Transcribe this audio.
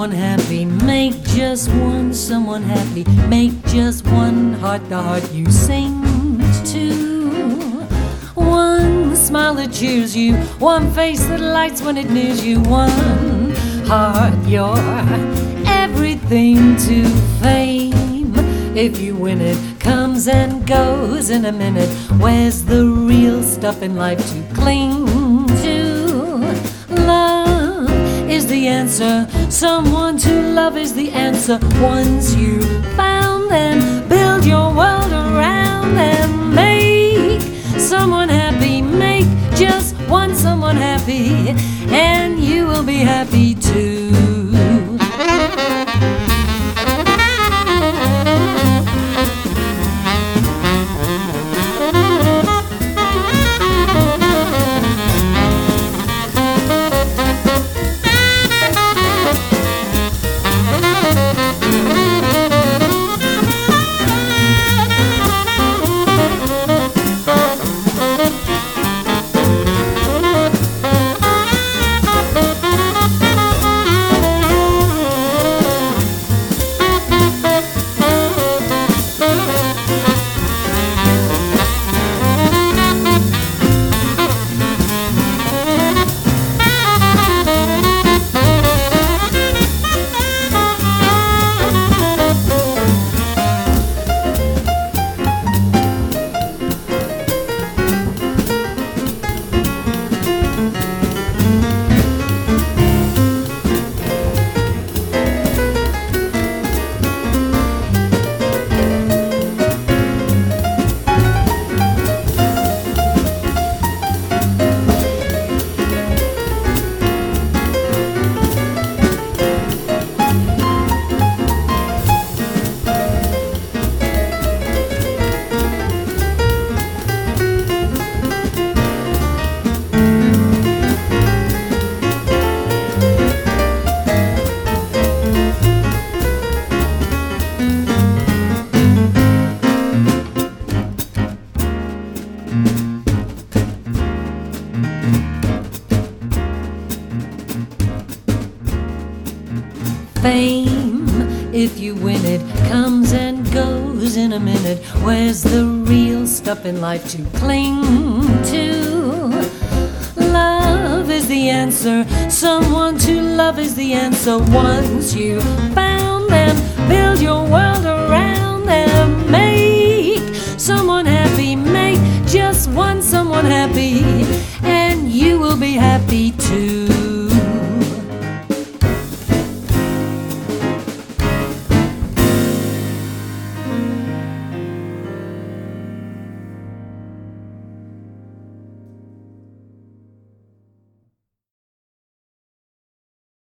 someone happy. Make just one someone happy. Make just one heart the heart you sing to. One smile that cheers you. One face that lights when it nears you. One heart, you're everything to fame. If you win it, comes and goes in a minute. Where's the real stuff in life to cling to? Love is the answer. Someone to love is the answer. Once you found them, build your world around them. Make someone happy. Make just one someone happy, and you will be happy too. Fame, if you win it, comes and goes in a minute. Where's the real stuff in life to cling to? Love is the answer. Someone to love is the answer. Once you found them, build your world